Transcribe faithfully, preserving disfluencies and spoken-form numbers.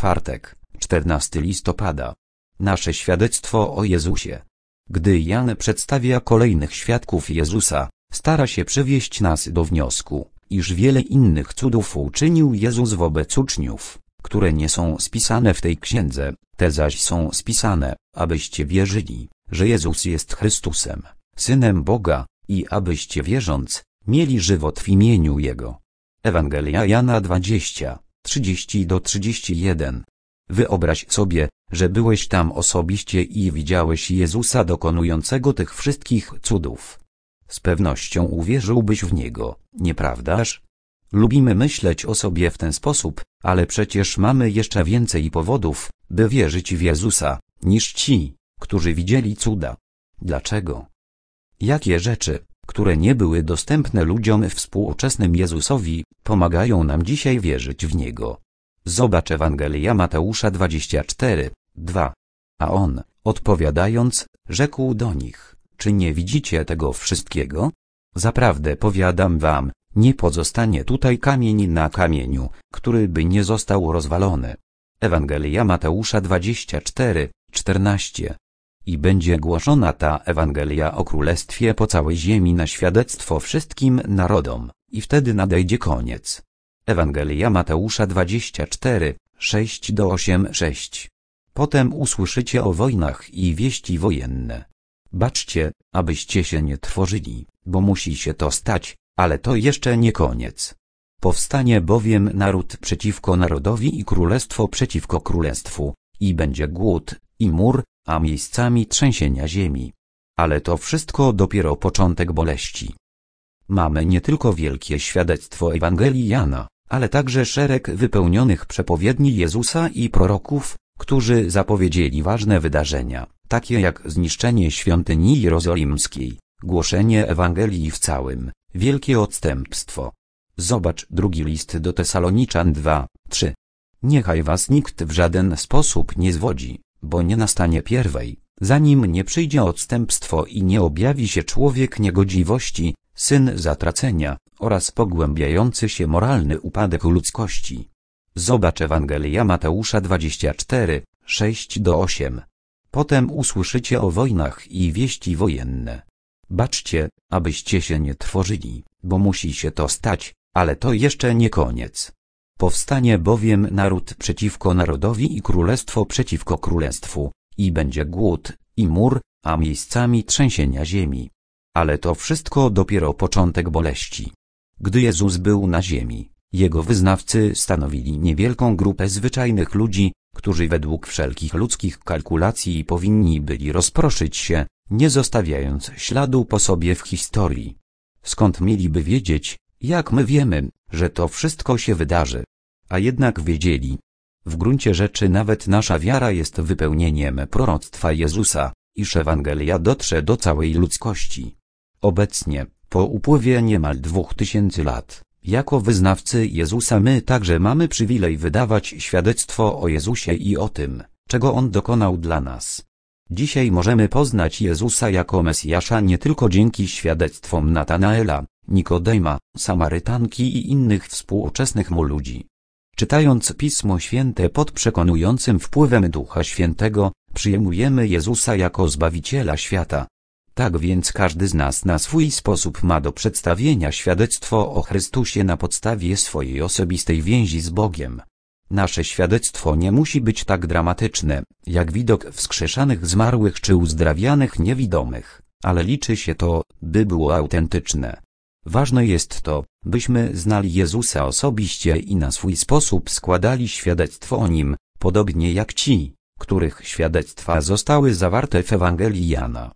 Czwartek, czternastego listopada. Nasze świadectwo o Jezusie. Gdy Jan przedstawia kolejnych świadków Jezusa, stara się przywieść nas do wniosku, iż wiele innych cudów uczynił Jezus wobec uczniów, które nie są spisane w tej księdze, te zaś są spisane, abyście wierzyli, że Jezus jest Chrystusem, Synem Boga, i abyście wierząc, mieli żywot w imieniu Jego. Ewangelia Jana dwadzieścia, trzydzieści do trzydziestu jeden. Wyobraź sobie, że byłeś tam osobiście i widziałeś Jezusa dokonującego tych wszystkich cudów. Z pewnością uwierzyłbyś w Niego, nieprawdaż? Lubimy myśleć o sobie w ten sposób, ale przecież mamy jeszcze więcej powodów, by wierzyć w Jezusa, niż ci, którzy widzieli cuda. Dlaczego? Jakie rzeczy, które nie były dostępne ludziom współczesnym Jezusowi, pomagają nam dzisiaj wierzyć w Niego? Zobacz Ewangelia Mateusza dwadzieścia cztery, dwa. A on, odpowiadając, rzekł do nich: czy nie widzicie tego wszystkiego? Zaprawdę powiadam wam, nie pozostanie tutaj kamień na kamieniu, który by nie został rozwalony. Ewangelia Mateusza dwadzieścia cztery, czternaście. I będzie głoszona ta Ewangelia o Królestwie po całej ziemi na świadectwo wszystkim narodom, i wtedy nadejdzie koniec. Ewangelia Mateusza dwadzieścia cztery, sześć do osiem, sześć. Potem usłyszycie o wojnach i wieści wojenne. Baczcie, abyście się nie trwożyli, bo musi się to stać, ale to jeszcze nie koniec. Powstanie bowiem naród przeciwko narodowi i królestwo przeciwko królestwu, i będzie głód, i mur, a miejscami trzęsienia ziemi. Ale to wszystko dopiero początek boleści. Mamy nie tylko wielkie świadectwo Ewangelii Jana, ale także szereg wypełnionych przepowiedni Jezusa i proroków, którzy zapowiedzieli ważne wydarzenia, takie jak zniszczenie świątyni jerozolimskiej, głoszenie Ewangelii w całym, wielkie odstępstwo. Zobacz drugi list do Tesaloniczan dwa, trzy. Niechaj was nikt w żaden sposób nie zwodzi, bo nie nastanie pierwej, zanim nie przyjdzie odstępstwo i nie objawi się człowiek niegodziwości, syn zatracenia, oraz pogłębiający się moralny upadek ludzkości. Zobacz Ewangelia Mateusza dwadzieścia cztery, sześć do osiem. Potem usłyszycie o wojnach i wieści wojenne. Baczcie, abyście się nie trwożyli, bo musi się to stać, ale to jeszcze nie koniec. Powstanie bowiem naród przeciwko narodowi i królestwo przeciwko królestwu, i będzie głód, i mur, a miejscami trzęsienia ziemi. Ale to wszystko dopiero początek boleści. Gdy Jezus był na ziemi, Jego wyznawcy stanowili niewielką grupę zwyczajnych ludzi, którzy według wszelkich ludzkich kalkulacji powinni byli rozproszyć się, nie zostawiając śladu po sobie w historii. Skąd mieliby wiedzieć, jak my wiemy, że to wszystko się wydarzy? A jednak wiedzieli. W gruncie rzeczy nawet nasza wiara jest wypełnieniem proroctwa Jezusa, iż Ewangelia dotrze do całej ludzkości. Obecnie, po upływie niemal dwóch tysięcy lat, jako wyznawcy Jezusa my także mamy przywilej wydawać świadectwo o Jezusie i o tym, czego On dokonał dla nas. Dzisiaj możemy poznać Jezusa jako Mesjasza nie tylko dzięki świadectwom Natanaela, Nikodema, Samarytanki i innych współczesnych mu ludzi. Czytając Pismo Święte pod przekonującym wpływem Ducha Świętego, przyjmujemy Jezusa jako Zbawiciela świata. Tak więc każdy z nas na swój sposób ma do przedstawienia świadectwo o Chrystusie na podstawie swojej osobistej więzi z Bogiem. Nasze świadectwo nie musi być tak dramatyczne, jak widok wskrzeszanych zmarłych czy uzdrawianych niewidomych, ale liczy się to, by było autentyczne. Ważne jest to, byśmy znali Jezusa osobiście i na swój sposób składali świadectwo o Nim, podobnie jak ci, których świadectwa zostały zawarte w Ewangelii Jana.